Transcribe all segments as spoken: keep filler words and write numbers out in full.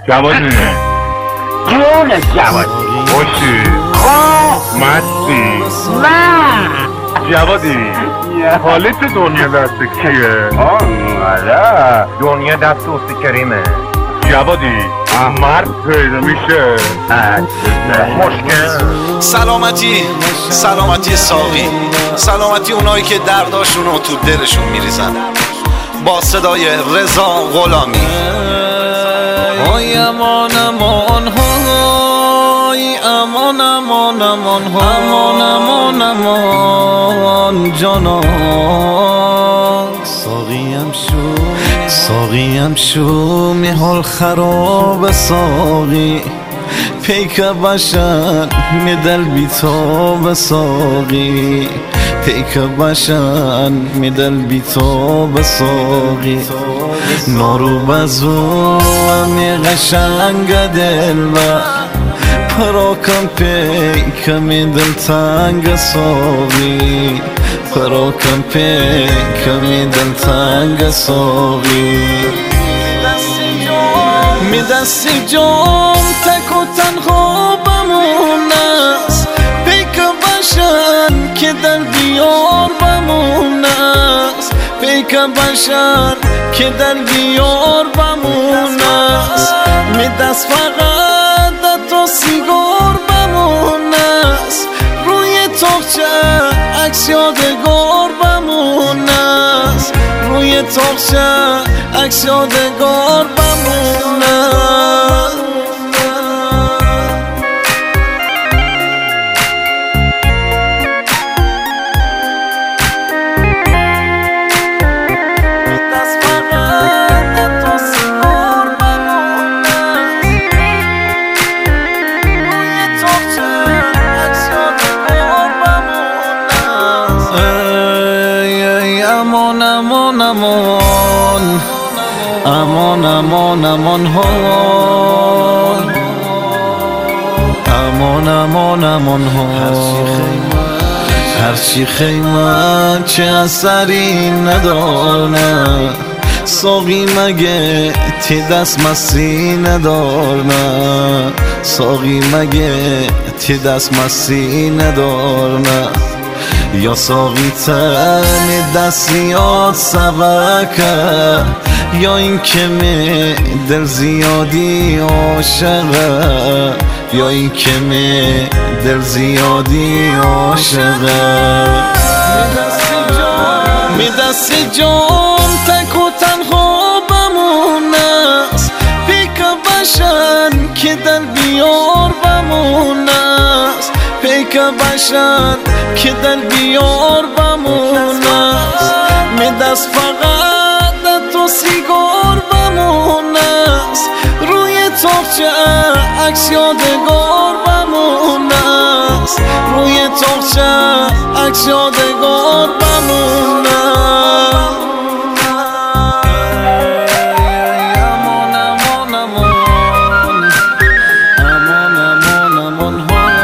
جوادی جون جوادی خوشی خواه مستی نه جوادی حالت دنیا دست کیه؟ آه آره دنیا دست اوستی کریمه جوادی مرد پیدا میشه مشکل سلامتی سلامتی ساقی، سلامتی اونایی که درداشونو تو دلشون میریزن. با صدای رضا غلامی. آی امان امان های امان امان امان امان امان امان جانا ساقیم شو ساقیم شو می حال خراب ساقی پیک باشن می دل بی تو ساقی پیک باشن می دل بی تو ساقی نارو بزو می قشنگ دل و پراکم پیک می دل تنگ ساقی پراکم پیک می دل تنگ ساقی می دستی جام تک و تنها بمون است پیک باشن که در بیار بمون است پیک باشن که در بیار بمون است می دست فقط تو سیگار بمون است روی تاقچه عکس یادگار بمون است روی تاقچه عکس یادگار بمون است امان امان امان امان امان امان های امان امان امان های هرچی خیمه چه اثری ندارن ساقی مگه تی دست مستی ندارن ساقی مگه تی دست مستی ندارن یا ساقی تن دستیات سبکه یا این که می دل زیادی عاشقه یا این که می دل زیادی عاشقه می دستی جام تک و تنها بمون است پیک باشن که در بیار بمون است پیک باشن که در بیار بمون است می دست فقط تو سیگار بمون است روی تاقچه عکس یادگار بمون است روی تاقچه عکس یادگار بمون است امان امان امان امان امان امان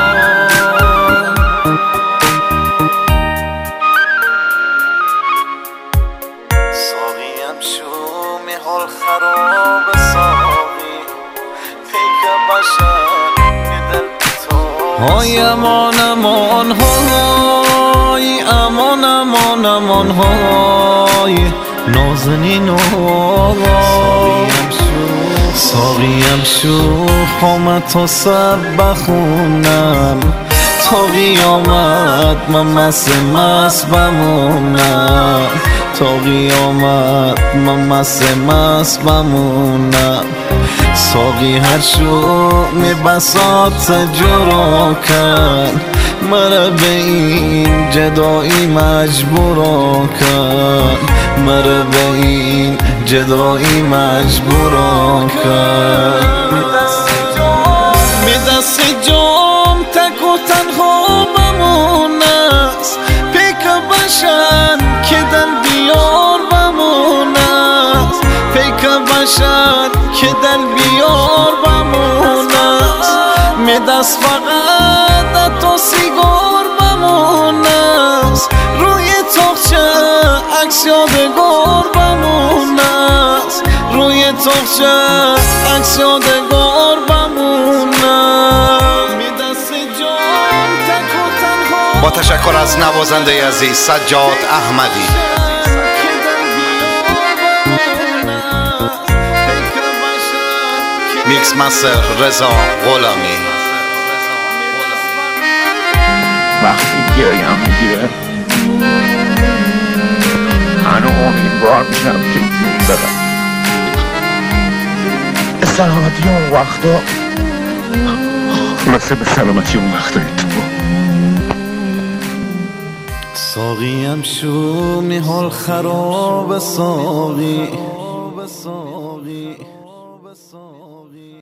ساقیم شو می حال خراب ساقی پیک باشن می دل تو های امان امان های امان امان امان های نازنین ساقیم شو خامت تا سر بخونم تا قیامت من مست مست بمونم تا قیامت من مست مست بمونم ساقی هر شو می بسات جرا کن مرا به این جدایی مجبور کن مرا به این جدایی مجبور کن می دست جام تک و تنها بمون است پیک باشن که در بیار بمون است پیک باشن که در بیار بمون است می دست فقط تو سیگار بمون است روی تاقچه عکس یادگار بمون است روی اتاقچه عکس یادگار بمونم می دست جان تک و تنها با تشکر از نوازنده عزیز سجاد احمدی. میکس مستر رضا غلامی. وقتی گریم میگیره هنو امیدوار میشم که جون برم. سلامتی اون وقتا مثل به سلامتی اون وقتا تو ساقیم شو می حال خراب ساقی